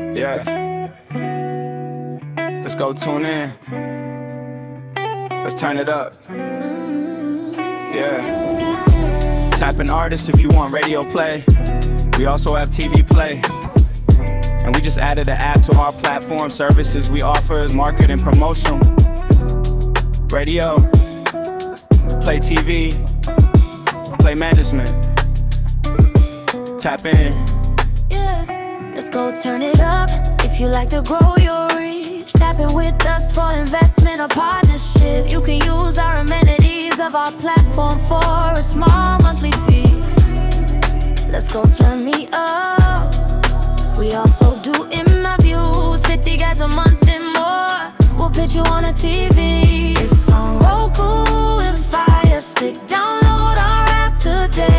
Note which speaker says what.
Speaker 1: Yeah. Let's go tune in. Let's turn it up. Yeah. Type in artist if you want radio play. We also have TV play. And we just added an app to our platform. Services we offer is market and promotion. Radio, play TV, play management. Tap in.
Speaker 2: Yeah. Let's go turn it up. If you like to grow your reach, tap in with us for investment or partnership. You can use our amenities of our platform for a small monthly fee. Let's go turn me up. We also do interviews, 50 guys a month and more. We'll put you on a TV. It's on Roku and Fire Stick. Download our app today.